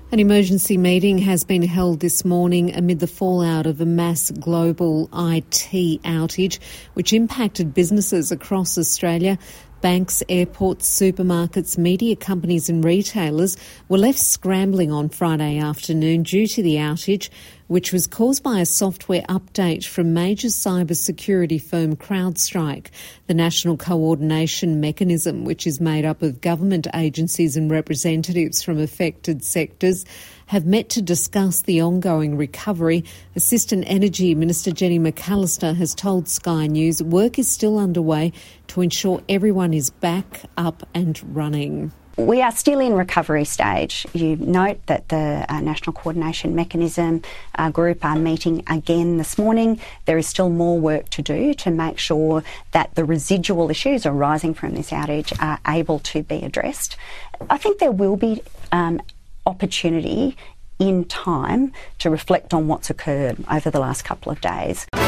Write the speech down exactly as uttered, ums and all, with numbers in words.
An emergency meeting has been held this morning amid the fallout of a mass global I T outage which impacted businesses across Australia. Banks, airports, supermarkets, media companies and retailers were left scrambling on Friday afternoon due to the outage, which was caused by a software update from major cybersecurity firm CrowdStrike. The National Coordination Mechanism, which is made up of government agencies and representatives from affected sectors, have met to discuss the ongoing recovery. Assistant Energy Minister Jenny McAllister has told Sky News work is still underway to ensure everyone is back up and running. We are still in recovery stage. You note that the uh, National Coordination Mechanism uh, group are meeting again this morning. There is still more work to do to make sure that the residual issues arising from this outage are able to be addressed. I think there will be um, opportunity in time to reflect on what's occurred over the last couple of days.